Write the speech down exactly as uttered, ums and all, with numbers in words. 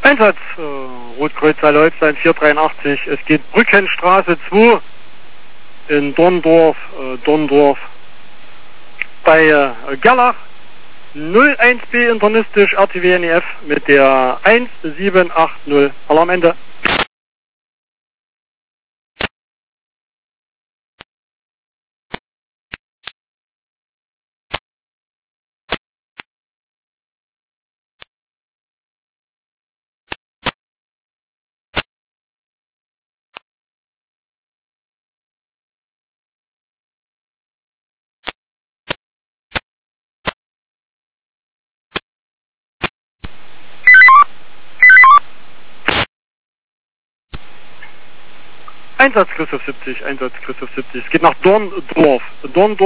Einsatz, äh, Rotkreuz Saarlholstein vier dreiundachtzig. Es geht Brückenstraße zwei in Dorndorf, äh, Dorndorf bei äh, Gerlach. null eins B internistisch R T W N E F mit der eins sieben acht null. Alarmende. Einsatz Christoph siebzig, Einsatz Christoph siebzig. Es geht nach Dorndorf. Dorndorf.